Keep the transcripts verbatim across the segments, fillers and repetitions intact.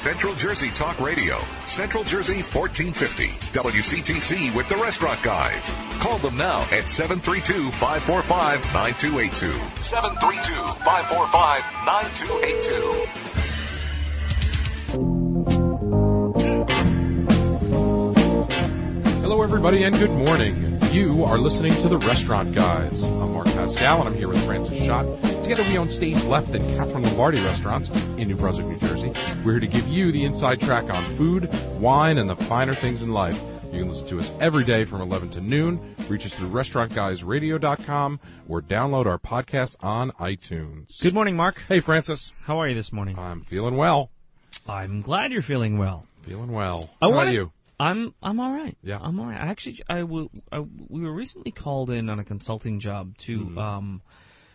Central Jersey Talk Radio. Central Jersey fourteen fifty. W C T C with the Restaurant Guys. Call them now at seven three two, five four five, nine two eight two. seven three two, five four five, nine two eight two. Hello, everybody, and good morning. You are listening to the Restaurant Guys. I'm Mark Pascal, and I'm here with Francis Schott. Together, we own Stage Left and Catherine Lombardi restaurants in New Brunswick, New Jersey. We're here to give you the inside track on food, wine, and the finer things in life. You can listen to us every day from eleven to noon. Reach us through restaurant guys radio dot com or download our podcast on iTunes. Good morning, Mark. Hey, Francis. How are you this morning? I'm feeling well. I'm glad you're feeling well. Feeling well. I How wanna, about you? I'm I'm all right. Yeah. I'm all right. Actually, I, will, I we were recently called in on a consulting job to mm-hmm. um,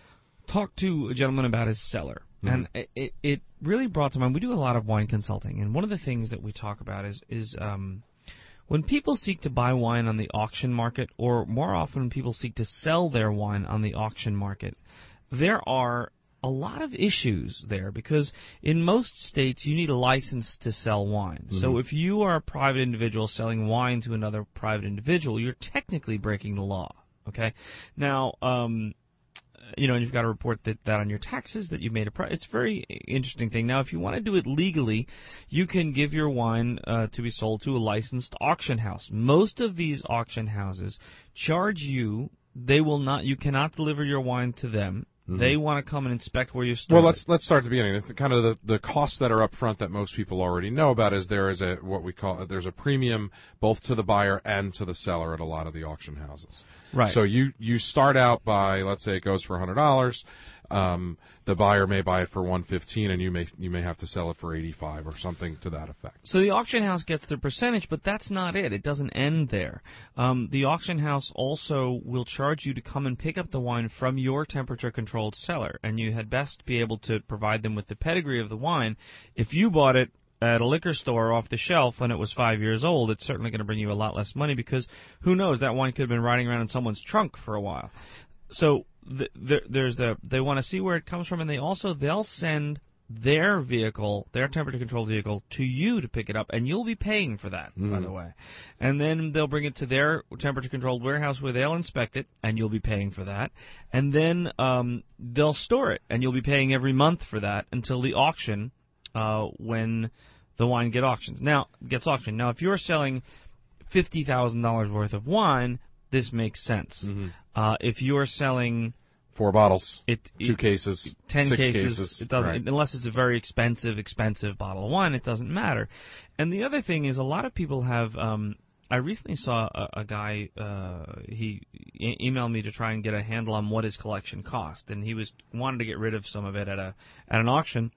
talk to a gentleman about his cellar. Mm-hmm. And it, it it really brought to mind, we do a lot of wine consulting, and one of the things that we talk about is, is um, when people seek to buy wine on the auction market, or more often when people seek to sell their wine on the auction market, there are a lot of issues there, because in most states you need a license to sell wine. Mm-hmm. So if you are a private individual selling wine to another private individual, you're technically breaking the law. Okay? Now, um, you know, and you've got to report that, that on your taxes that you made a pri- it's a very interesting thing. Now, if you want to do it legally, you can give your wine uh, to be sold to a licensed auction house. Most of these auction houses charge you. They will not. You cannot deliver your wine to them. Mm-hmm. They want to come and inspect where you store. Well, let's let's start at the beginning. It's kind of the, the costs that are up front that most people already know about. Is there is a what we call there's a premium both to the buyer and to the seller at a lot of the auction houses. Right. So you you start out by, let's say it goes for one hundred dollars. Um, the buyer may buy it for one hundred fifteen dollars, and you may you may have to sell it for eighty-five dollars or something to that effect. So the auction house gets their percentage, but that's not it. It doesn't end there. Um, the auction house also will charge you to come and pick up the wine from your temperature-controlled cellar, and you had best be able to provide them with the pedigree of the wine. If you bought it at a liquor store off the shelf when it was five years old, it's certainly going to bring you a lot less money, because who knows, that wine could have been riding around in someone's trunk for a while. So the, the, there's the they want to see where it comes from, and they also they'll send their vehicle, their temperature-controlled vehicle, to you to pick it up, and you'll be paying for that, mm. by the way. And then they'll bring it to their temperature-controlled warehouse where they'll inspect it, and you'll be paying for that. And then um, they'll store it, and you'll be paying every month for that until the auction, uh, when the wine get auctioned. Now gets auctioned. Now, if you're selling fifty thousand dollars worth of wine, this makes sense. Mm-hmm. Uh, if you're selling four bottles, it, two it, cases, ten six cases, cases, it doesn't. right. Unless it's a very expensive, expensive bottle of wine, it doesn't matter. And the other thing is, a lot of people have. Um, I recently saw a, a guy. Uh, he e- emailed me to try and get a handle on what his collection cost, and he was wanted to get rid of some of it at a at an auction,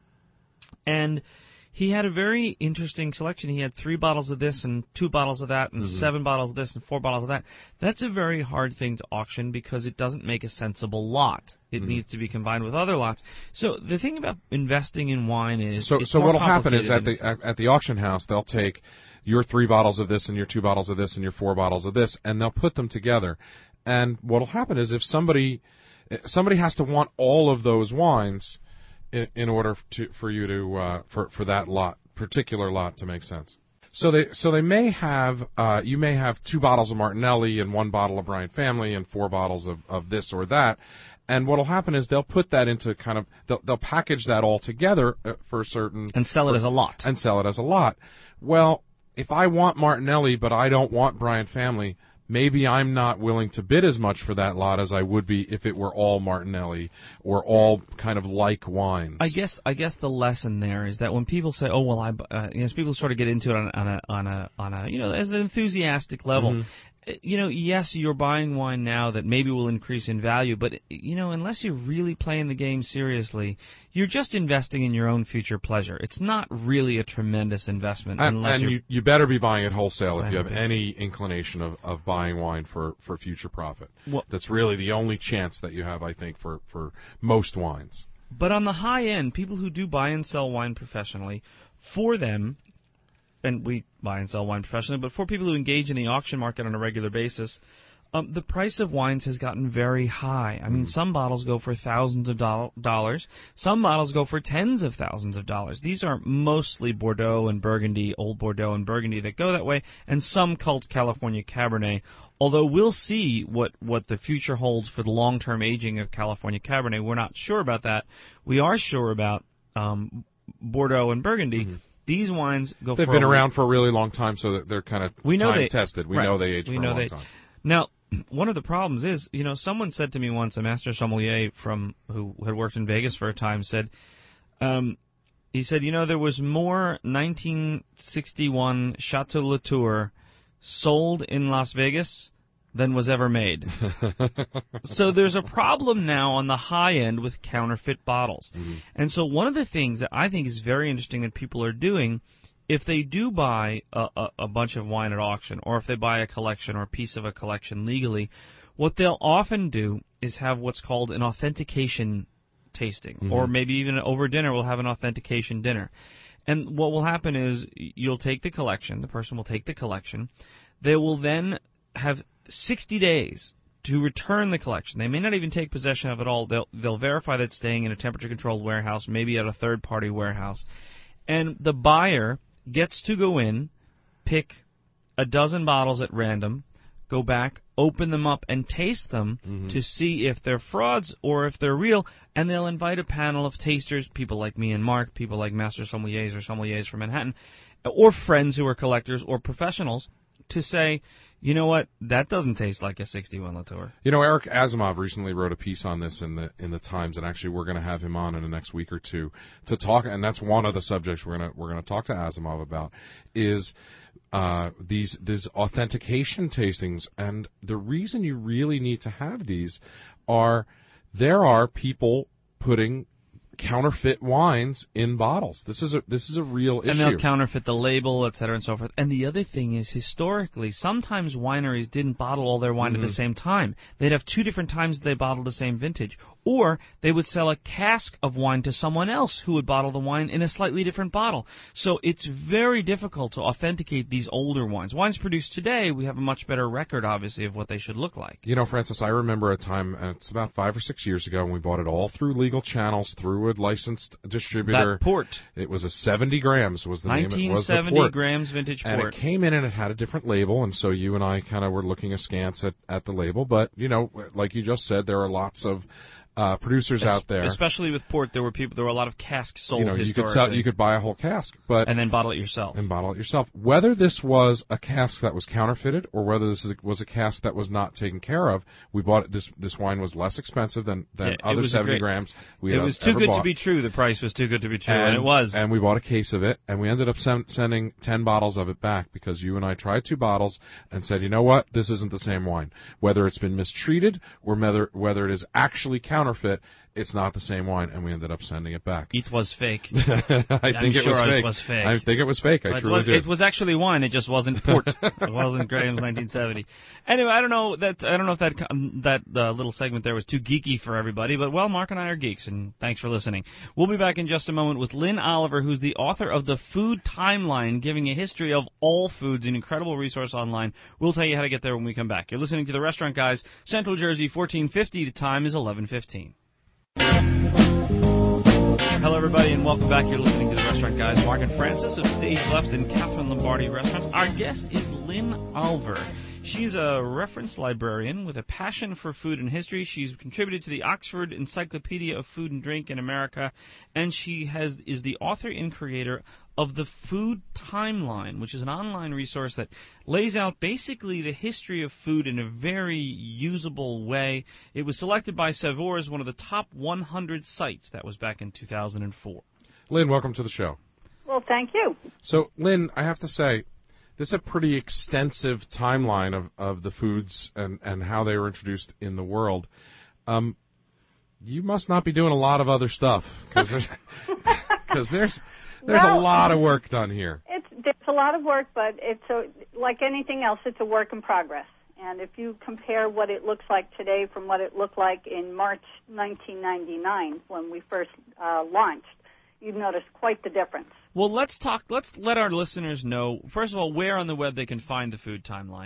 and he had a very interesting selection. He had three bottles of this and two bottles of that and mm-hmm. seven bottles of this and four bottles of that. That's a very hard thing to auction because it doesn't make a sensible lot. It mm-hmm. needs to be combined with other lots. So the thing about investing in wine is so. It's so more what'll happen is at than the at, at the auction house they'll take your three bottles of this and your two bottles of this and your four bottles of this, and they'll put them together. And what'll happen is if somebody somebody has to want all of those wines In, in order to, for you to uh, for for that lot particular lot to make sense. So they so they may have uh, you may have two bottles of Martinelli and one bottle of Bryant Family and four bottles of, of this or that, and what'll happen is they'll put that into kind of they'll, they'll package that all together for a certain and sell it for, as a lot and sell it as a lot. Well, if I want Martinelli but I don't want Bryant Family, maybe I'm not willing to bid as much for that lot as I would be if it were all Martinelli or all kind of like wines. I guess I guess the lesson there is that when people say, "Oh well, I," uh, you know, people sort of get into it on, on a on a on a you know as an enthusiastic level. Mm-hmm. You know, yes, you're buying wine now that maybe will increase in value, but, you know, unless you're really playing the game seriously, you're just investing in your own future pleasure. It's not really a tremendous investment. And, unless and you're you, you better be buying it wholesale if you have any inclination of, of buying wine for, for future profit. Well, that's really the only chance that you have, I think, for, for most wines. But on the high end, people who do buy and sell wine professionally, for them, and we buy and sell wine professionally, but for people who engage in the auction market on a regular basis, Um, the price of wines has gotten very high. I mean, some bottles go for thousands of do- dollars. Some bottles go for tens of thousands of dollars. These are mostly Bordeaux and Burgundy, Old Bordeaux and Burgundy that go that way, and some cult California Cabernet. Although we'll see what, what the future holds for the long-term aging of California Cabernet. We're not sure about that. We are sure about um, Bordeaux and Burgundy. Mm-hmm. These wines go They've for... They've been a around for a really long time, so that they're kind of time-tested. We right. know they age we for know a long they, time. Now, one of the problems is, you know, someone said to me once, a master sommelier from who had worked in Vegas for a time, said, um, he said, you know, there was more nineteen sixty-one Chateau Latour sold in Las Vegas than was ever made. So there's a problem now on the high end with counterfeit bottles. Mm-hmm. And so one of the things that I think is very interesting that people are doing, if they do buy a, a, a bunch of wine at auction, or if they buy a collection or a piece of a collection legally, what they'll often do is have what's called an authentication tasting, mm-hmm. or maybe even over dinner we'll have an authentication dinner. And what will happen is you'll take the collection, the person will take the collection, they will then have sixty days to return the collection. They may not even take possession of it all. They'll, they'll verify that it's staying in a temperature-controlled warehouse, maybe at a third-party warehouse. And the buyer gets to go in, pick a dozen bottles at random, go back, open them up, and taste them mm-hmm. to see if they're frauds or if they're real, and they'll invite a panel of tasters, people like me and Mark, people like master sommeliers or sommeliers from Manhattan, or friends who are collectors or professionals, to say, you know what, that doesn't taste like a sixty-one Latour. You know, Eric Asimov recently wrote a piece on this in the in the Times, and actually we're going to have him on in the next week or two to talk, and that's one of the subjects we're going to we're going to talk to Asimov about, is uh, these these authentication tastings. And the reason you really need to have these are there are people putting counterfeit wines in bottles. This is a this is a real issue. And they'll counterfeit the label, et cetera, and so forth. And the other thing is, historically, sometimes wineries didn't bottle all their wine mm-hmm. at the same time. They'd have two different times they bottled the same vintage. Or they would sell a cask of wine to someone else who would bottle the wine in a slightly different bottle. So it's very difficult to authenticate these older wines. Wines produced today, we have a much better record, obviously, of what they should look like. You know, Francis, I remember a time, uh, it's about five or six years ago, and we bought it all through legal channels, through a licensed distributor. That port. It was a seventy grams was the name. It was nineteen seventy grams vintage and port. And it came in and it had a different label, and so you and I kind of were looking askance at, at the label. But, you know, like you just said, there are lots of Uh, producers es- out there, especially with port. There were people. There were a lot of casks sold. You know, you could sell, you could buy a whole cask, but and then bottle it yourself. And bottle it yourself. Whether this was a cask that was counterfeited or whether this is, was a cask that was not taken care of, we bought it, this. This wine was less expensive than than yeah, other seventy great, grams. We it had was too good bought. to be true. The price was too good to be true, and, and it was. And we bought a case of it, and we ended up sen- sending ten bottles of it back because you and I tried two bottles and said, you know what, this isn't the same wine. Whether it's been mistreated or whether whether it is actually counterfeit, it's not the same wine, and we ended up sending it back. It was fake. I I'm think it sure was fake. it was fake. I think it was fake. I it truly was, do. It was actually wine. It just wasn't port. It wasn't Graham's nineteen seventy. Anyway, I don't know that I don't know if that that uh, little segment there was too geeky for everybody, but well, Mark and I are geeks, and thanks for listening. We'll be back in just a moment with Lynn Oliver, who's the author of The Food Timeline, giving a history of all foods, an incredible resource online. We'll tell you how to get there when we come back. You're listening to The Restaurant Guys, Central Jersey, fourteen fifty. The time is eleven fifteen. Hello, everybody, and welcome back. You're listening to The Restaurant Guys. Mark and Francis of Stage Left and Catherine Lombardi Restaurants. Our guest is Lynn Oliver. She's a reference librarian with a passion for food and history. She's contributed to the Oxford Encyclopedia of Food and Drink in America, and she has is the author and creator of The Food Timeline, which is an online resource that lays out basically the history of food in a very usable way. It was selected by Saveur as one of the top one hundred sites. That was back in two thousand four. Lynn, welcome to the show. Well, thank you. So, Lynn, I have to say, this is a pretty extensive timeline of, of the foods and, and how they were introduced in the world. Um, you must not be doing a lot of other stuff, because there's, cause there's, there's well, a lot of work done here. It's, there's a lot of work, but it's a, like anything else, it's a work in progress. And if you compare what it looks like today from what it looked like in March nineteen ninety-nine when we first uh, launched, you'd notice quite the difference. Well, let's talk. Let's let our listeners know, first of all, where on the web they can find The Food Timeline.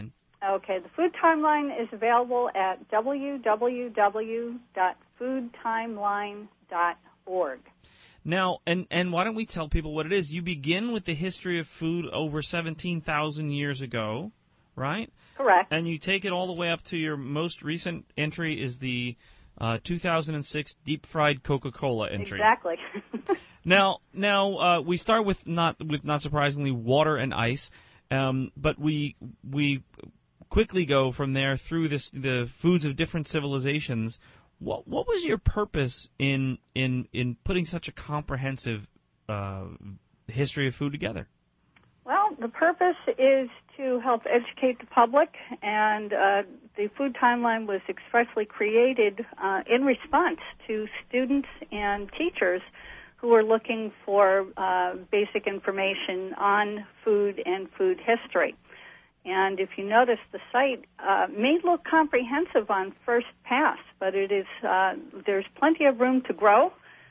Okay, the Food Timeline is available at w w w dot food timeline dot org. Now, and, and why don't we tell people what it is? You begin with the history of food over seventeen thousand years ago, right? Correct. And you take it all the way up to your most recent entry is the uh, two thousand six deep-fried Coca-Cola entry. Exactly. now, now uh, we start with not with not surprisingly water and ice, um, but we we quickly go from there through this the foods of different civilizations. What what was your purpose in in in putting such a comprehensive uh, history of food together? Well, the purpose is to help educate the public, and uh, the Food Timeline was expressly created uh, in response to students and teachers who were looking for uh, basic information on food and food history. And if you notice, the site uh, may look comprehensive on first pass, but it is uh, there's plenty of room to grow.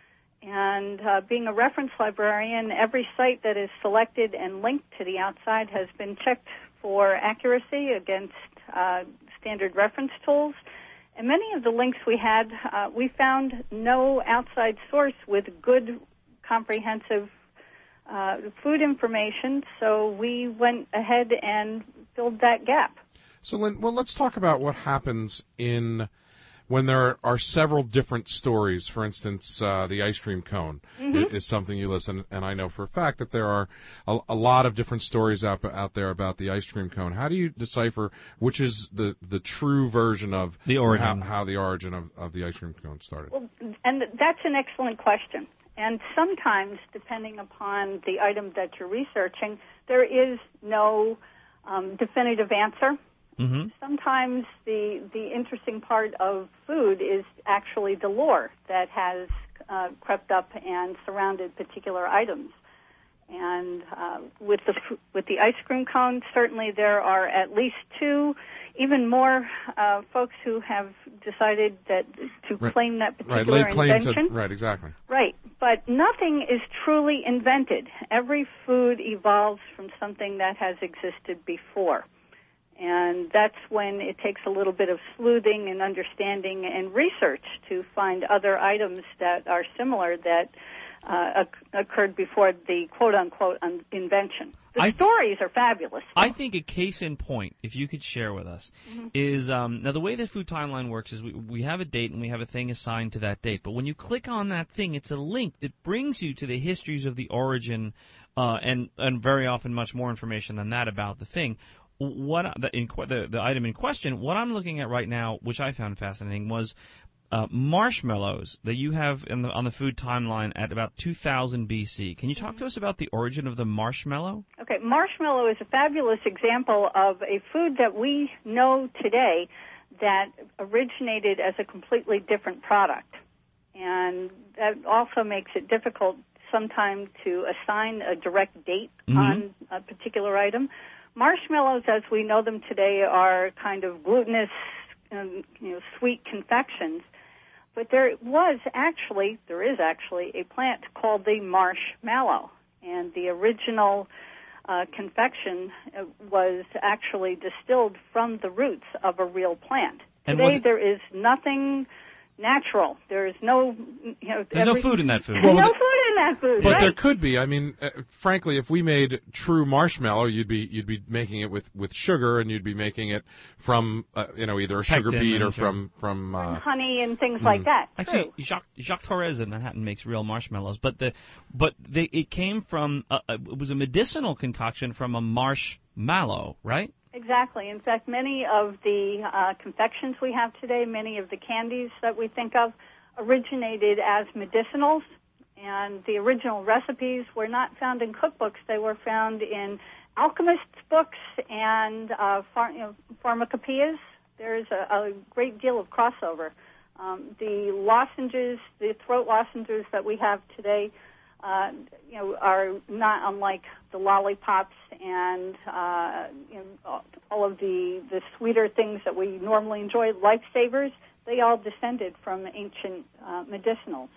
And uh, being a reference librarian, every site that is selected and linked to the outside has been checked for accuracy against uh, standard reference tools. And many of the links we had, uh, we found no outside source with good, comprehensive uh, food information, so we went ahead and filled that gap. So, Lynn, well, let's talk about what happens in when there are several different stories. For instance, uh, the ice cream cone mm-hmm. is, is something you listen, and I know for a fact that there are a, a lot of different stories out out there about the ice cream cone. How do you decipher which is the, the true version of the origin, how, how the origin of, of the ice cream cone started? Well, and that's an excellent question. And sometimes, depending upon the item that you're researching, there is no um, definitive answer. Mm-hmm. Sometimes the the interesting part of food is actually the lore that has uh, crept up and surrounded particular items. And uh, with the with the ice cream cone, certainly there are at least two, even more uh, folks who have decided that to right. claim that particular right. Laid claim invention. To, right, exactly. Right, but nothing is truly invented. Every food evolves from something that has existed before. And that's when it takes a little bit of sleuthing and understanding and research to find other items that are similar that uh, occurred before the quote-unquote un- invention. The I, stories are fabulous. Though. I think a case in point, if you could share with us, mm-hmm. is um, now the way the Food Timeline works is we, we have a date and we have a thing assigned to that date. But when you click on that thing, it's a link that brings you to the histories of the origin uh, and, and very often much more information than that about the thing. What the, in, the the item in question, what I'm looking at right now, which I found fascinating, was uh, marshmallows that you have in the, on the Food Timeline at about two thousand B C. Can you talk mm-hmm. to us about the origin of the marshmallow? Okay, marshmallow is a fabulous example of a food that we know today that originated as a completely different product. And that also makes it difficult sometimes to assign a direct date mm-hmm. on a particular item. Marshmallows, as we know them today, are kind of glutinous, um, you know, sweet confections. But there was actually, there is actually a plant called the marshmallow, and the original uh, confection was actually distilled from the roots of a real plant. And today, it- there is nothing natural. There is no, you know, there's every, no food in that food. Well, no food in that food. But right? there could be. I mean, uh, frankly, if we made true marshmallow, you'd be you'd be making it with, with sugar, and you'd be making it from uh, you know either a sugar Pectin beet or and from from uh, honey and things mm. like that. Actually, True. Jacques, Jacques Torres in Manhattan makes real marshmallows, but the but they, it came from a, it was a medicinal concoction from a marshmallow, right? Exactly. In fact, many of the uh, confections we have today, many of the candies that we think of, originated as medicinals, and the original recipes were not found in cookbooks. They were found in alchemists' books and uh, phar- you know, pharmacopoeias. There's a, a great deal of crossover. Um, the lozenges, the throat lozenges that we have today, uh, you know, are not unlike the lollipops and uh, you know, all of the, the sweeter things that we normally enjoy, lifesavers. They all descended from ancient uh, medicinals.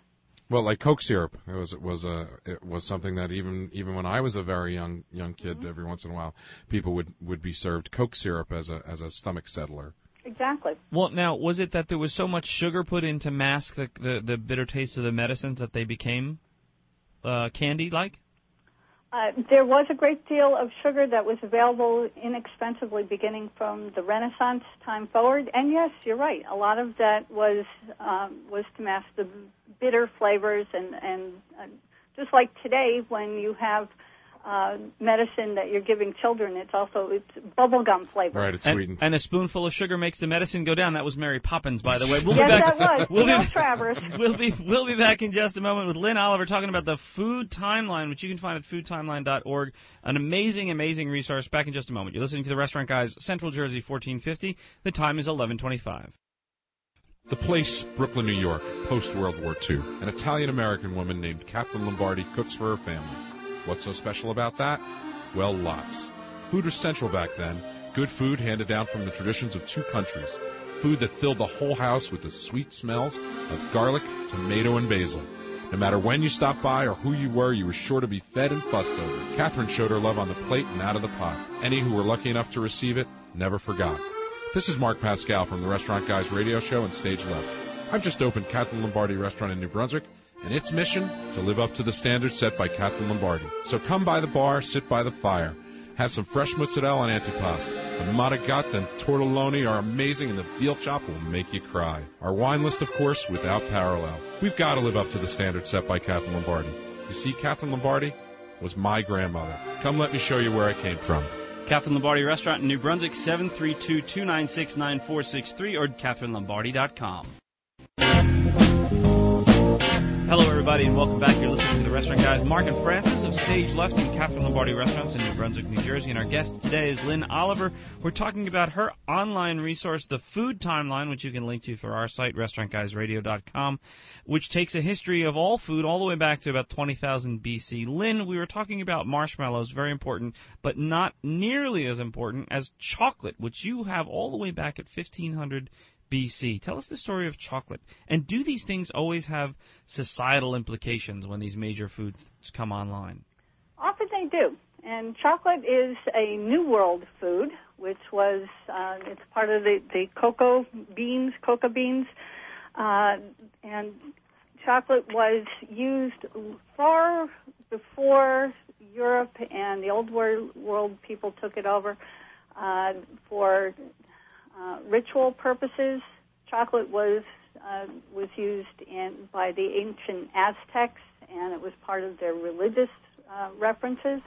Well, like Coke syrup, it was it was a it was something that even even when I was a very young young kid, mm-hmm. every once in a while, people would, would be served Coke syrup as a as a stomach settler. Exactly. Well, now, was it that there was so much sugar put in to mask the the, the bitter taste of the medicines that they became uh, candy-like? Uh, there was a great deal of sugar that was available inexpensively beginning from the Renaissance time forward. And yes, you're right. A lot of that was um, was to mask the bitter flavors. And, and uh, just like today, when you have uh, medicine that you're giving children, it's also it's bubblegum flavor. Right, it's and, sweetened. And a spoonful of sugar makes the medicine go down. That was Mary Poppins, by the way. We'll yes, be back. that was. We'll Neil be, Travers. We'll be, we'll be back in just a moment with Lynn Oliver talking about the Food Timeline, which you can find at food timeline dot org. An amazing, amazing resource. Back in just a moment. You're listening to the Restaurant Guys, Central Jersey, fourteen fifty. The time is eleven twenty-five. The place, Brooklyn, New York, post-World War Two. An Italian-American woman named Kathleen Lombardi cooks for her family. What's so special about that? Well, lots. Food was central back then. Good food handed down from the traditions of two countries. Food that filled the whole house with the sweet smells of garlic, tomato, and basil. No matter when you stopped by or who you were, you were sure to be fed and fussed over. Catherine showed her love on the plate and out of the pot. Any who were lucky enough to receive it never forgot. This is Mark Pascal from the Restaurant Guys radio show and Stage Left. I've just opened Kathleen Lombardi Restaurant in New Brunswick, and its mission, to live up to the standards set by Kathleen Lombardi. So come by the bar, sit by the fire. Have some fresh mozzarella and antipasto. The manigat and tortelloni are amazing, and the veal chop will make you cry. Our wine list, of course, without parallel. We've got to live up to the standards set by Kathleen Lombardi. You see, Kathleen Lombardi was my grandmother. Come let me show you where I came from. Kathleen Lombardi Restaurant in New Brunswick, seven three two, two nine six, nine four six three or Catherine Lombardi dot com. Hello, everybody, and welcome back. You're listening to the Restaurant Guys. Mark and Francis of Stage Left in Kathleen Lombardi Restaurants in New Brunswick, New Jersey. And our guest today is Lynn Oliver. We're talking about her online resource, The Food Timeline, which you can link to for our site, restaurant guys radio dot com, which takes a history of all food all the way back to about twenty thousand B C. Lynn, we were talking about marshmallows, very important, but not nearly as important as chocolate, which you have all the way back at fifteen hundred B C. Tell us the story of chocolate. And do these things always have societal implications when these major foods come online? Often they do. And chocolate is a New World food, which was, uh, it's part of the, the cocoa beans, cocoa beans. Uh, and chocolate was used far before Europe and the Old World people took it over uh, for Uh, ritual purposes. Chocolate was uh, was used in by the ancient Aztecs, and it was part of their religious uh, references.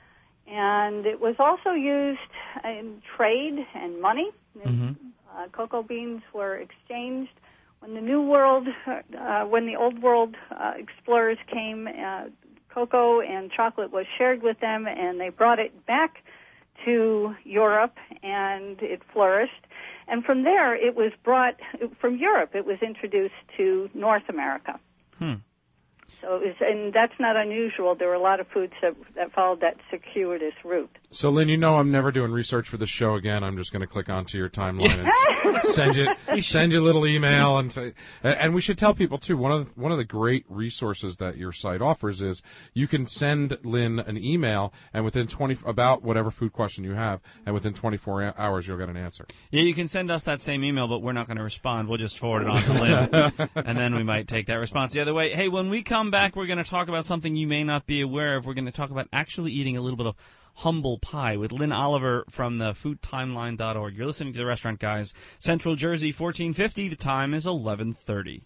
And it was also used in trade and money. Mm-hmm. Uh, cocoa beans were exchanged. When the New World, uh, when the Old World uh, explorers came, uh, cocoa and chocolate was shared with them, and they brought it back to Europe, and it flourished. And from there, it was brought, from Europe, it was introduced to North America. Hmm. So, it was, and that's not unusual. There were a lot of foods that, that followed that circuitous route. So, Lynn, you know I'm never doing research for the show again. I'm just going to click onto your timeline and send you send you a little email and say. And we should tell people too. One of the, one of the great resources that your site offers is you can send Lynn an email, and within twenty about whatever food question you have, and within twenty-four hours you'll get an answer. Yeah, you can send us that same email, but we're not going to respond. We'll just forward it on to Lynn, and then we might take that response the other way. Hey, when we come back, we're going to talk about something you may not be aware of. We're going to talk about actually eating a little bit of humble pie with Lynn Oliver from the food timeline dot org. You're listening to the Restaurant Guys, Central Jersey, fourteen fifty. The time is eleven thirty.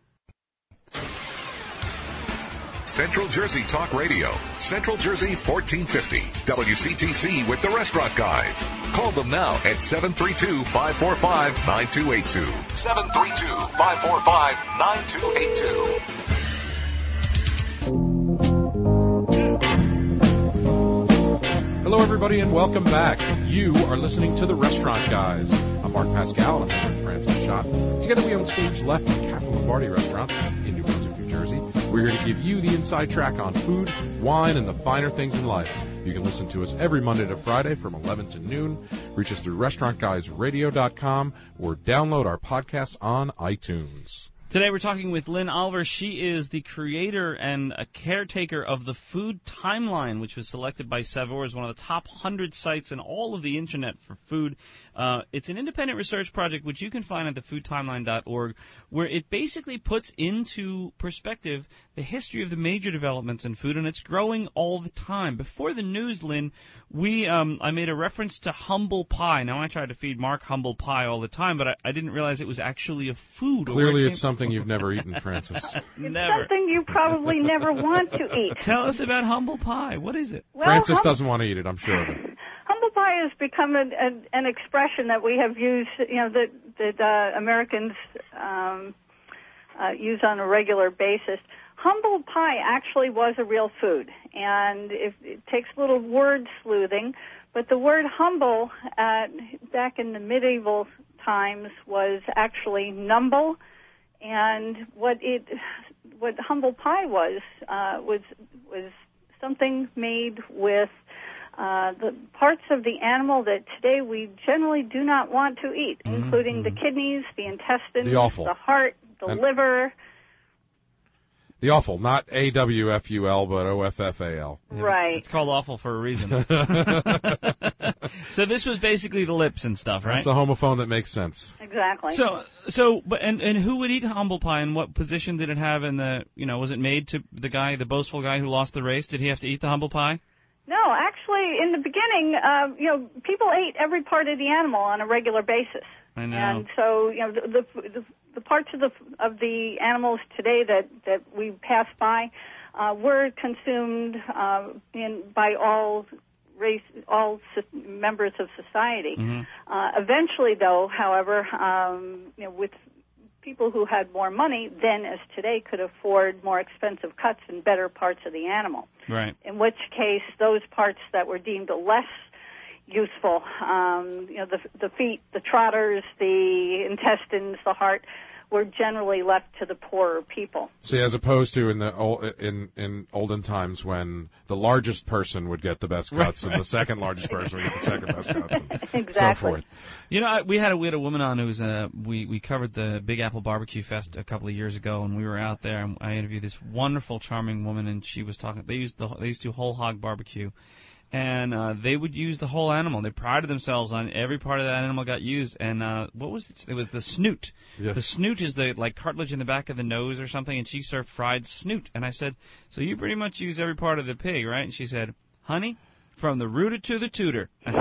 Central Jersey Talk Radio, Central Jersey fourteen fifty, W C T C with the Restaurant Guys. Call them now at seven three two, five four five, nine two eight two. seven three two, five four five, nine two eight two. Hello, everybody, and welcome back. You are listening to The Restaurant Guys. I'm Mark Pascal, and I'm with Francis Schott. Together we own Stage Left and Kathleen Lombardi Restaurants in New Brunswick, New Jersey. We're here to give you the inside track on food, wine, and the finer things in life. You can listen to us every Monday to Friday from eleven to noon. Reach us through restaurant guys radio dot com or download our podcasts on iTunes. Today we're talking with Lynn Oliver. She is the creator and a caretaker of the Food Timeline, which was selected by Saveur as one of the top one hundred sites in all of the Internet for food. Uh, it's an independent research project which you can find at the food timeline dot org, where it basically puts into perspective the history of the major developments in food, and it's growing all the time. Before the news, Lynn, we um, I made a reference to humble pie. Now, I try to feed Mark humble pie all the time, but I, I didn't realize it was actually a food. Clearly, it's something Something you've never eaten, Francis. Never. Something you probably never want to eat. Tell us about humble pie. What is it? Well, Francis hum- doesn't want to eat it, I'm sure of it. Humble pie has become an, an, an expression that we have used, you know, that, that uh, Americans um, uh, use on a regular basis. Humble pie actually was a real food, and if, it takes a little word sleuthing, but the word humble uh, back in the medieval times was actually numble. And what it, what humble pie was, uh, was was something made with uh, the parts of the animal that today we generally do not want to eat, mm-hmm. including the kidneys, the intestines, the, awful. the heart, the and liver. The offal, not A W F U L, but O F F A L. Right. It's called awful for a reason. So this was basically the lips and stuff, right? That's a homophone that makes sense. Exactly. So, so, but and and who would eat humble pie, and what position did it have in the? You know, was it made to the guy, the boastful guy who lost the race? Did he have to eat the humble pie? No, actually, in the beginning, uh, you know, people ate every part of the animal on a regular basis. I know. And so, you know, the the, the, the parts of the of the animals today that that we pass by uh, were consumed uh, in by all race, all members of society. Mm-hmm. Uh, eventually, though, however, um, you know, with people who had more money then as today could afford more expensive cuts and better parts of the animal. Right. In which case, those parts that were deemed less useful, um, you know, the the feet, the trotters, the intestines, the heart, were generally left to the poorer people. See, as opposed to in the ol- in in olden times when the largest person would get the best cuts right. and the second largest person would get the second best cuts, and exactly. so forth. You know, we had a we had a woman on who was uh we we covered the Big Apple Barbecue Fest a couple of years ago, and we were out there, and I interviewed this wonderful, charming woman, and she was talking. They used the they used to whole hog barbecue. And uh, they would use the whole animal. They prided themselves on every part of that animal got used. And uh, what was it? It was the snoot. Yes. The snoot is the like cartilage in the back of the nose or something. And she served fried snoot. And I said, so you pretty much use every part of the pig, right? And she said, honey, from the rooter to the tutor. And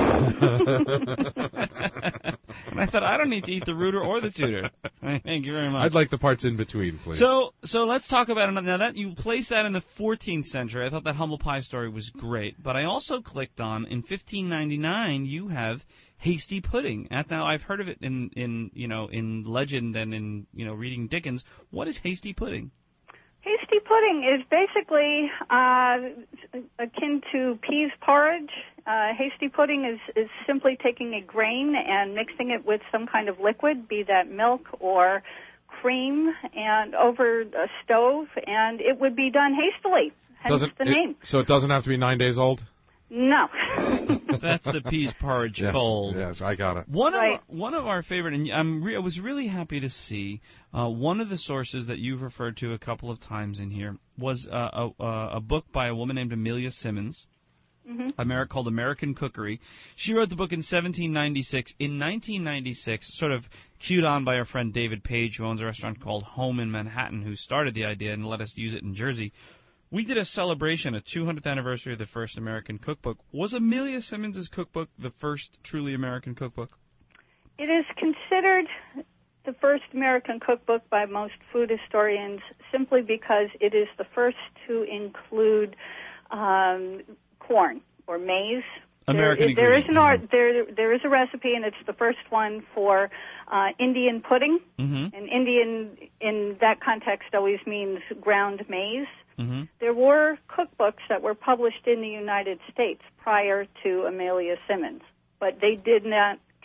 I thought, I don't need to eat the rooter or the tutor. Thank you very much. I'd like the parts in between, please. So, so let's talk about it now. That you placed that in the fourteenth century. I thought that humble pie story was great. But I also clicked on in fifteen ninety-nine. You have hasty pudding. And now I've heard of it in in you know in legend and in you know reading Dickens. What is hasty pudding? Hasty pudding is basically uh, akin to peas porridge. Uh, hasty pudding is, is simply taking a grain and mixing it with some kind of liquid, be that milk or cream, and over a stove, and it would be done hastily, hence doesn't, the it, name. So it doesn't have to be nine days old? No. That's the peas porridge yes, cold. Yes, I got it. One right. of our, one of our favorite, and I'm re- I was really happy to see uh, one of the sources that you've referred to a couple of times in here was uh, a, a book by a woman named Amelia Simmons. Mm-hmm. America, called American Cookery. She wrote the book in seventeen ninety-six. In nineteen ninety-six, sort of cued on by our friend David Page, who owns a restaurant called Home in Manhattan, who started the idea and let us use it in Jersey. We did a celebration, a two hundredth anniversary of the first American cookbook. Was Amelia Simmons' cookbook the first truly American cookbook? It is considered the first American cookbook by most food historians simply because it is the first to include um, corn or maize. American there, there is an art, mm-hmm. there there is a recipe, and it's the first one for uh, Indian pudding. Mm-hmm. And Indian in that context always means ground maize. Mm-hmm. There were cookbooks that were published in the United States prior to Amelia Simmons, but they did not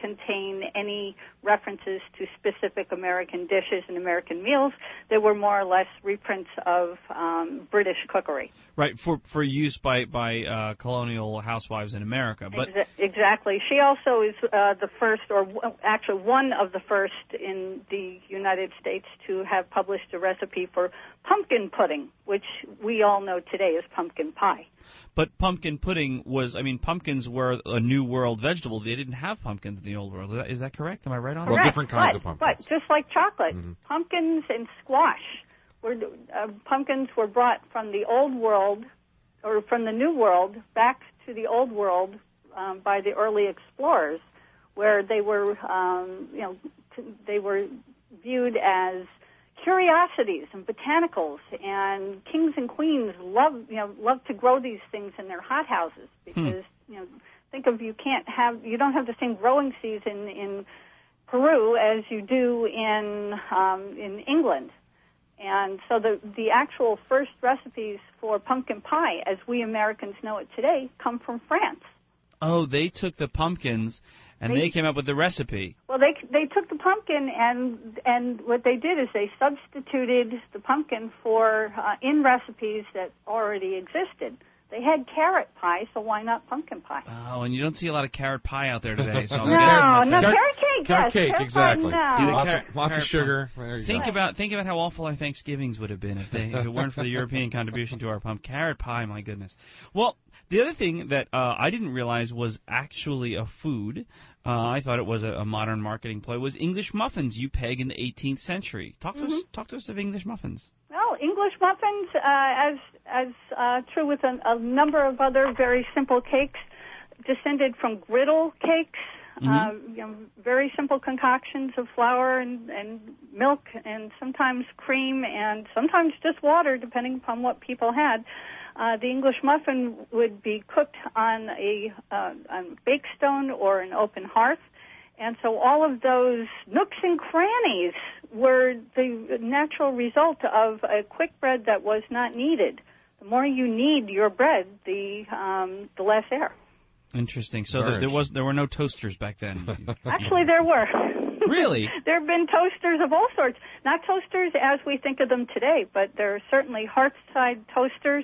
contain any references to specific American dishes and American meals. They were more or less reprints of um, British cookery. Right, for for use by by uh, colonial housewives in America. But Exa- exactly. She also is uh, the first, or w- actually one of the first in the United States to have published a recipe for pumpkin pudding, which we all know today as pumpkin pie. But pumpkin pudding was, I mean, pumpkins were a New World vegetable. They didn't have pumpkins in the Old World. Is that, is that correct? Am I right on Well, that? different kinds but, of pumpkins. But just like chocolate, Mm-hmm. pumpkins and squash were uh, pumpkins were brought from the Old World or from the New World back to the Old World um, by the early explorers, where they were, um, you know, t- they were viewed as curiosities and botanicals, and kings and queens love, you know, love to grow these things in their hothouses because, hmm. you know, think of you can't have, you don't have the same growing season in Peru as you do in um, in England. And so the the actual first recipes for pumpkin pie, as we Americans know it today, come from France. Oh, they took the pumpkins and they, they came up with the recipe. Well, they they took the pumpkin and and what they did is they substituted the pumpkin for uh, in recipes that already existed. They had carrot pie, so why not pumpkin pie? Oh, and you don't see a lot of carrot pie out there today. So I'm no, guessing no, that carrot cake, carrot yes. cake, carrot exactly. Pie, no. Lots, Carrot- of, lots of carrot sugar. There you Think go. about think about how awful our Thanksgivings would have been if they if it weren't for the European contribution to our pump carrot pie. My goodness. Well, the other thing that uh, I didn't realize was actually a food. Uh, I thought it was a, a modern marketing ploy. Was English muffins you peg in the eighteenth century? Talk to Mm-hmm. us. Talk to us of English muffins. Well, English muffins, uh, as as uh, true with a, a number of other very simple cakes, descended from griddle cakes. Mm-hmm. Uh, you know, very simple concoctions of flour and, and milk, and sometimes cream, and sometimes just water, depending upon what people had. Uh, the English muffin would be cooked on a, uh, on a bake stone or an open hearth. And so all of those nooks and crannies were the natural result of a quick bread that was not needed. The more you knead your bread, the um, the less air. Interesting. So th- there was there were no toasters back then. Actually, there were. Really? There have been toasters of all sorts. Not toasters as we think of them today, but there are certainly hearth-side toasters.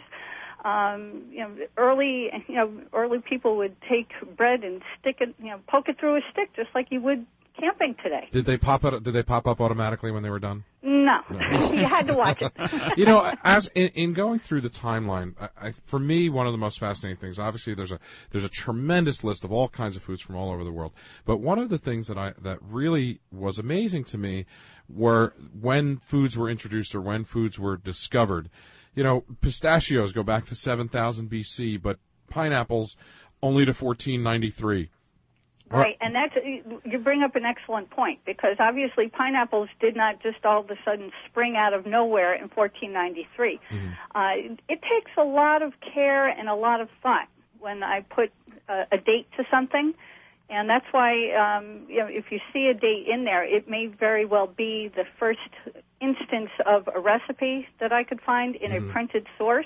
Um, you know, early, you know, early people would take bread and stick it, you know, poke it through a stick, just like you would camping today. Did they pop up? Did they pop up automatically when they were done? No, No. You had to watch it. You know, as in, in going through the timeline, I, I, for me, one of the most fascinating things. Obviously, there's a there's a tremendous list of all kinds of foods from all over the world. But one of the things that I that really was amazing to me were when foods were introduced or when foods were discovered. You know, pistachios go back to seven thousand B C, but pineapples only to fourteen ninety-three. Right, and that's, you bring up an excellent point, because obviously pineapples did not just all of a sudden spring out of nowhere in fourteen ninety-three. Mm-hmm. Uh, it takes a lot of care and a lot of thought when I put a, a date to something, and that's why um, you know, if you see a date in there, it may very well be the first instance of a recipe that I could find in mm-hmm. a printed source.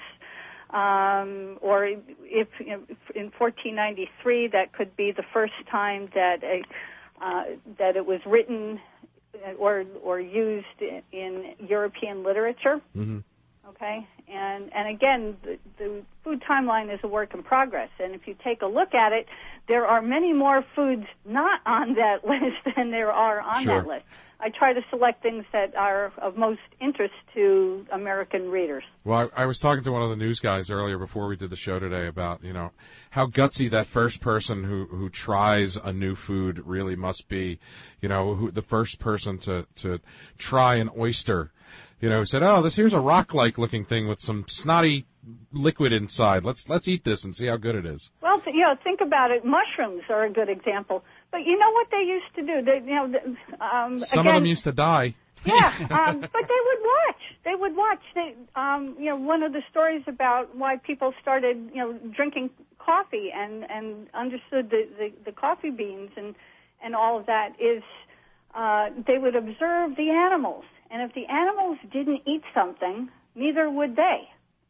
Um, or if, you know, in fourteen ninety-three, that could be the first time that a, uh, that it was written or or used in, in European literature. Mm-hmm. Okay, and and again, the, the food timeline is a work in progress. And if you take a look at it, there are many more foods not on that list than there are on sure. that list. I try to select things that are of most interest to American readers. Well, I, I was talking to one of the news guys earlier before we did the show today about, you know, how gutsy that first person who, who tries a new food really must be. You know, who, the first person to, to try an oyster, you know, said, oh, this here's a rock-like looking thing with some snotty liquid inside. Let's let's eat this and see how good it is. Well, you know, think about it. Mushrooms are a good example. But you know what they used to do? They, you know, um, some again, of them used to die. Yeah, um, but they would watch. They would watch. They, um, you know, one of the stories about why people started, you know, drinking coffee and and understood the the, the coffee beans and and all of that is uh, they would observe the animals, and if the animals didn't eat something, neither would they.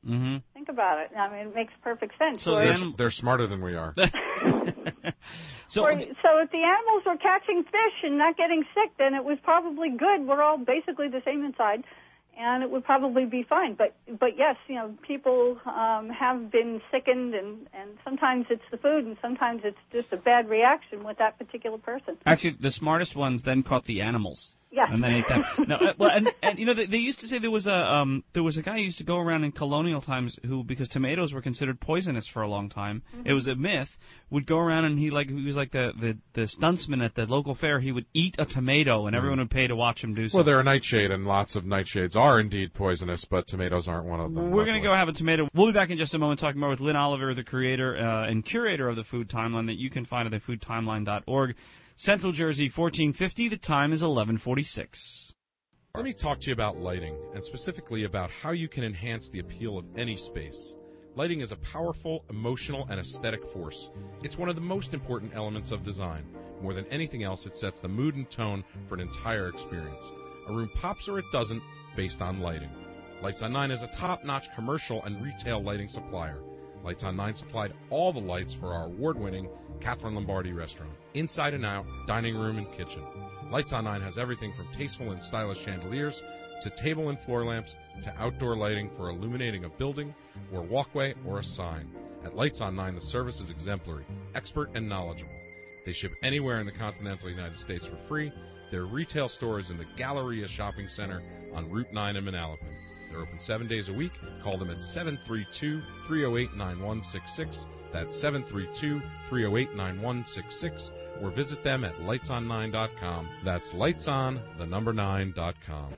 Mm-hmm. Think about it. I mean, it makes perfect sense. So or, They're, anim- they're smarter than we are. so, or, so if the animals were catching fish and not getting sick, then it was probably good. We're all basically the same inside, and it would probably be fine. But but yes, you know, people um, have been sickened, and, and sometimes it's the food, and sometimes it's just a bad reaction with that particular person. Actually, the smartest ones then caught the animals. Yes. And then ate them. No, uh, well, and, and you know, they, they used to say there was a um, there was a guy who used to go around in colonial times who, because tomatoes were considered poisonous for a long time, mm-hmm. it was a myth. Would go around and he like he was like the, the, the stuntsman at the local fair. He would eat a tomato, and everyone would pay to watch him do so. Well, they're a nightshade, and lots of nightshades are indeed poisonous, but tomatoes aren't one of them. We're going to go have a tomato. We'll be back in just a moment talking more with Lynn Oliver, the creator uh, and curator of the Food Timeline that you can find at the food timeline dot org. Central Jersey, fourteen fifty. The time is eleven forty-six. Let me talk to you about lighting, and specifically about how you can enhance the appeal of any space. Lighting is a powerful, emotional, and aesthetic force. It's one of the most important elements of design. More than anything else, it sets the mood and tone for an entire experience. A room pops or it doesn't, based on lighting. Lights on Nine is a top-notch commercial and retail lighting supplier. Lights on Nine supplied all the lights for our award-winning Catherine Lombardi restaurant, inside and out, dining room and kitchen. Lights on Nine has everything from tasteful and stylish chandeliers to table and floor lamps to outdoor lighting for illuminating a building or walkway or a sign. At Lights on Nine, the service is exemplary, expert, and knowledgeable. They ship anywhere in the continental United States for free. Their retail store is in the Galleria Shopping Center on Route nine in Manalapan. They're open seven days a week. Call them at seven three two, three oh eight, nine one six six. That's seven three two, three oh eight, nine one six six. Or visit them at lights on nine dot com. That's lightson, the number nine dot com.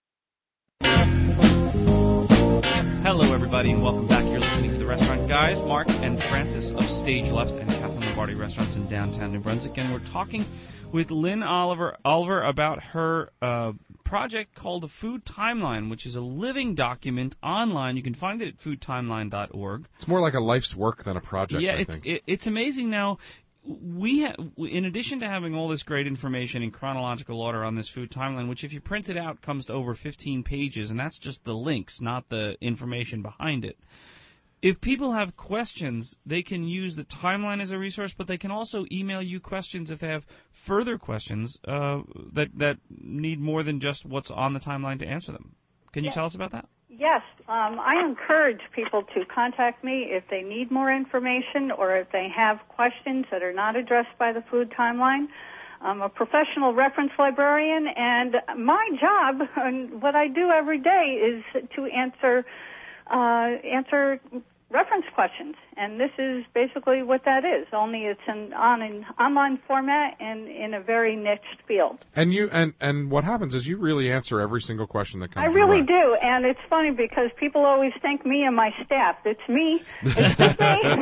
Hello, everybody, and welcome back. You're listening to The Restaurant Guys, Mark and Francis of Stage Left and Catherine Lombardi Restaurants in downtown New Brunswick. And we're talking with Lynn Oliver, Oliver about her uh, project called The Food Timeline, which is a living document online. You can find it at food timeline dot org. It's more like a life's work than a project, yeah, I it's, think. It, it's amazing now. We, ha- in addition to having all this great information in chronological order on this Food Timeline, which if you print it out comes to over fifteen pages, and that's just the links, not the information behind it. If people have questions, they can use the timeline as a resource, but they can also email you questions if they have further questions uh, that that need more than just what's on the timeline to answer them. Can you Yeah. tell us about that? Yes, um, I encourage people to contact me if they need more information or if they have questions that are not addressed by the Food Timeline. I'm a professional reference librarian, and my job and what I do every day is to answer uh, answer reference questions, and this is basically what that is. Only it's an on an online format and in a very niched field. And you and and what happens is you really answer every single question that comes I your really way. do, and it's funny because people always thank me and my staff. It's me. It's just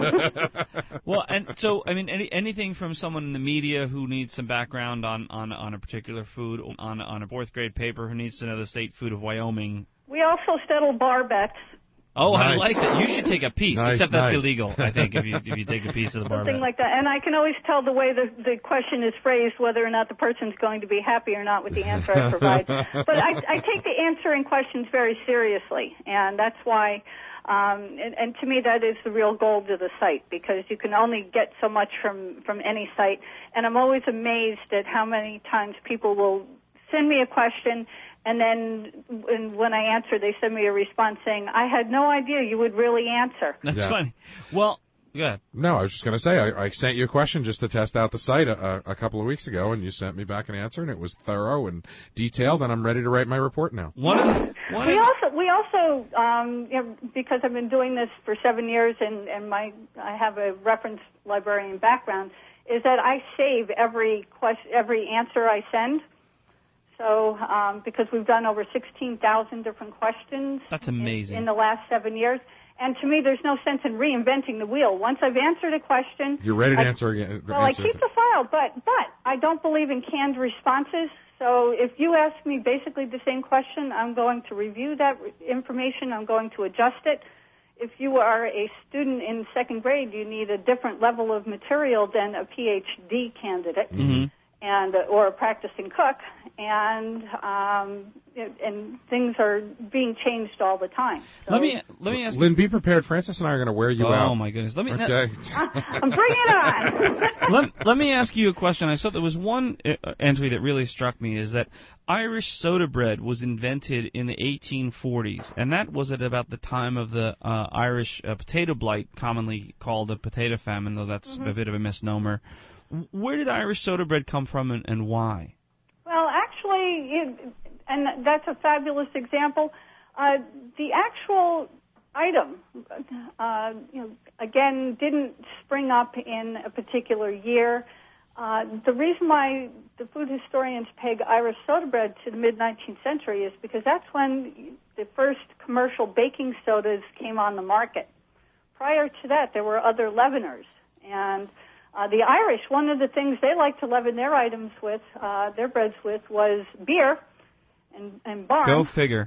me. Well, and so, I mean, any, anything from someone in the media who needs some background on, on, on a particular food, on, on a fourth grade paper who needs to know the state food of Wyoming. We also settle bar bets. Oh, I Nice. like that. You should take a piece, Nice, except that's nice. illegal, I think, if you if you take a piece of the bar Something bet. like that. And I can always tell the way the, the question is phrased whether or not the person's going to be happy or not with the answer I provide. But I, I take the answering questions very seriously, and that's why, um, and, and to me that is the real goal to the site, because you can only get so much from, from any site. And I'm always amazed at how many times people will send me a question, and then when, when I answer, they send me a response saying, I had no idea you would really answer. That's Yeah. funny. Well, go ahead. No, I was just going to say, I, I sent you a question just to test out the site a, a couple of weeks ago, and you sent me back an answer, and it was thorough and detailed, and I'm ready to write my report now. One of the, one We of the, also, we also, um, you know, because I've been doing this for seven years, and, and my, I have a reference librarian background, is that I save every question, every answer I send. So, um, because we've done over sixteen thousand different questions. That's amazing. In, in the last seven years. And to me, there's no sense in reinventing the wheel. Once I've answered a question. You're ready to I, answer again. Well, I keep the file, but, but I don't believe in canned responses. So if you ask me basically the same question, I'm going to review that information. I'm going to adjust it. If you are a student in second grade, you need a different level of material than a P H D candidate. Mm-hmm. and or a practicing cook, and um, and things are being changed all the time. So, let me let me ask Lynn, be prepared. Francis and I are going to wear you oh, out. Oh my goodness! Let me Okay. Bring it on. let, let me ask you a question. I saw there was one uh, entry that really struck me, is that Irish soda bread was invented in the eighteen forties, and that was at about the time of the uh, Irish uh, potato blight, commonly called the potato famine, though that's mm-hmm. a bit of a misnomer. Where did Irish soda bread come from, and, and why? Well, actually, it, and that's a fabulous example. Uh, the actual item, uh, you know, again, didn't spring up in a particular year. Uh, the reason why the food historians peg Irish soda bread to the mid-nineteenth century is because that's when the first commercial baking sodas came on the market. Prior to that, there were other leaveners, and Uh, the Irish, one of the things they like to leaven their items with, uh, their breads with, was beer and, and barn. Go figure.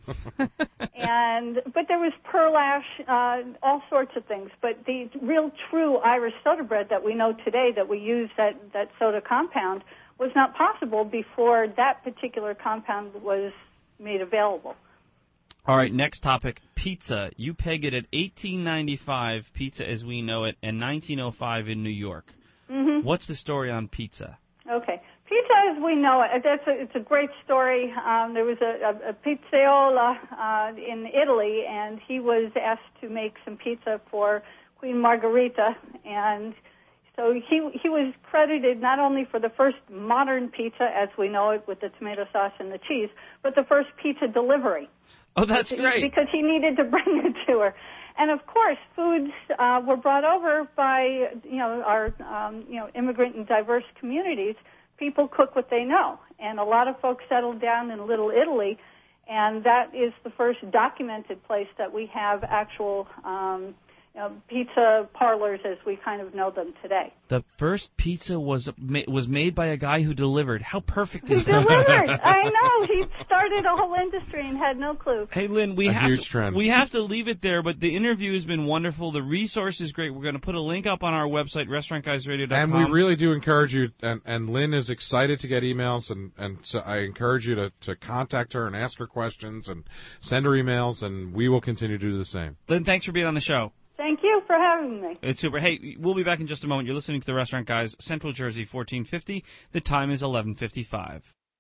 and but there was pearl ash, uh, all sorts of things. But the real true Irish soda bread that we know today, that we use that, that soda compound, was not possible before that particular compound was made available. All right, next topic, pizza. You peg it at eighteen ninety-five, pizza as we know it, and nineteen oh five in New York. Mm-hmm. What's the story on pizza? Okay. Pizza as we know it, that's a, it's a great story. Um, there was a, a, a pizzaiola uh, in Italy, and he was asked to make some pizza for Queen Margherita, and so he he was credited not only for the first modern pizza as we know it with the tomato sauce and the cheese, but the first pizza delivery. Oh, that's great. Because he needed to bring it to her. And, of course, foods uh, were brought over by, you know, our, um, you know, immigrant and diverse communities. People cook what they know. And a lot of folks settled down in Little Italy, and that is the first documented place that we have actual um, you know, pizza parlors as we kind of know them today. The first pizza was ma- was made by a guy who delivered. How perfect he is that? He delivered. I know. He started a whole industry and had no clue. Hey, Lynn, we a have huge to, trend. we have to leave it there, but the interview has been wonderful. The resource is great. We're going to put a link up on our website, restaurant guys radio dot com. And we really do encourage you, and, and Lynn is excited to get emails, and, and so I encourage you to, to contact her and ask her questions and send her emails, and we will continue to do the same. Lynn, thanks for being on the show. Thank you for having me. It's super. Hey, we'll be back in just a moment. You're listening to the Restaurant Guys, Central Jersey, fourteen fifty. The time is eleven fifty-five.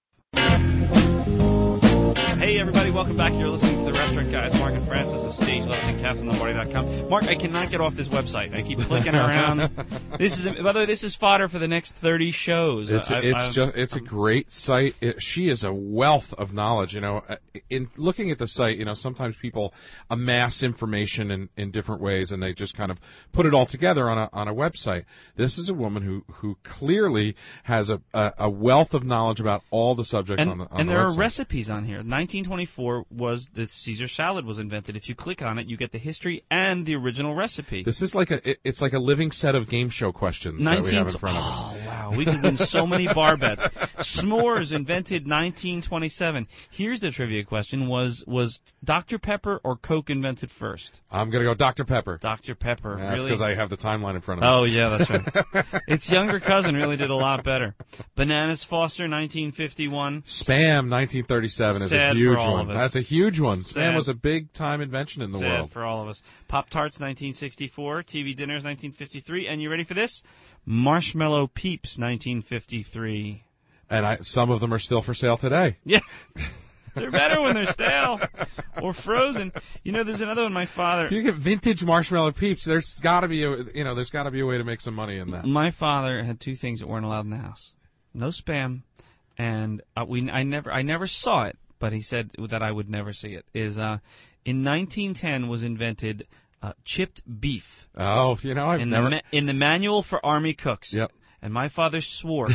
Hey, everybody, welcome back. You're listening to the Restaurant Guys. Mark and Francis of Stage Left and Cafe Lombardi dot com. Mark, I cannot get off this website. I keep clicking around. This is, by the way, this is fodder for the next thirty shows. It's a, I, it's I, just it's a great site. It, she is a wealth of knowledge. You know, in looking at the site, you know, sometimes people amass information in, in different ways, and they just kind of put it all together on a on a website. This is a woman who, who clearly has a, a, a wealth of knowledge about all the subjects and, on the on and the there website. are recipes on here. nineteen twenty-four was the Caesar salad was invented. If you click on it, you get the history and the original recipe. This is like a it, it's like a living set of game show questions that we have in front of us. Oh wow, we could win so many bar bets. S'mores invented nineteen twenty-seven. Here's the trivia question: Was was Doctor Pepper or Coke invented first? I'm gonna go Doctor Pepper. Doctor Pepper. Yeah, that's really? because I have the timeline in front of me. Oh yeah, that's right. Its younger cousin really did a lot better. Bananas Foster, nineteen fifty-one. Spam, nineteen thirty-seven, is Sad a huge for all one. of us. That's a huge one. Sad. Spam was a big time invention in the Sad world. for all of us. Pop Tarts, nineteen sixty-four. T V Dinners, nineteen fifty-three. And you ready for this? Marshmallow Peeps, nineteen fifty-three. And I, some of them are still for sale today. Yeah. They're better when they're stale or frozen. You know, there's another one. My father. If you get vintage Marshmallow Peeps, there's got to be a you know there's got to be a way to make some money in that. My father had two things that weren't allowed in the house: no Spam, and uh, we I never I never saw it, but he said that I would never see it. Is uh, in nineteen ten was invented uh, chipped beef. Oh, you know I've in never the ma- in the manual for Army cooks. Yep. And my father swore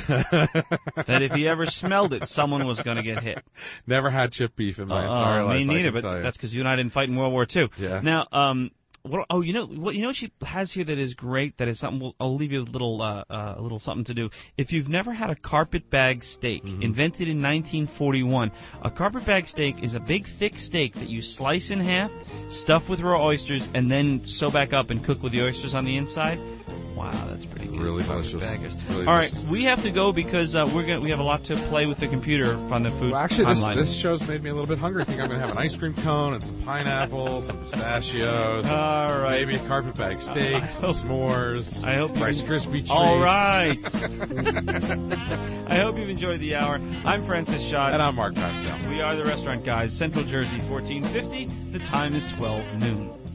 that if he ever smelled it, someone was going to get hit. Never had chipped beef in my uh, entire life. Me neither, I can but you. that's because you and I didn't fight in World War Two. Yeah. Now, um, what? Oh, you know what? You know what she has here that is great. That is something. We'll, I'll leave you a little, uh, uh, a little something to do. If you've never had a carpetbag steak, mm-hmm. invented in nineteen forty-one, a carpetbag steak is a big, thick steak that you slice in half, stuff with raw oysters, and then sew back up and cook with the oysters on the inside. Wow, that's pretty good. Really Carpet delicious. baggers. Really All right, delicious. we have to go because uh, we're gonna, we have a lot to play with the computer on the food Well, actually, this, timeline. this show's made me a little bit hungry. I think I'm going to have an ice cream cone and some pineapples, some pistachios, All right. maybe a carpet bag steak, I some hope- s'mores, I hope you- Rice Krispie treats. All right. I hope you've enjoyed the hour. I'm Francis Schott. And I'm Mark Pastel. We are the Restaurant Guys, Central Jersey, fourteen fifty. The time is twelve noon.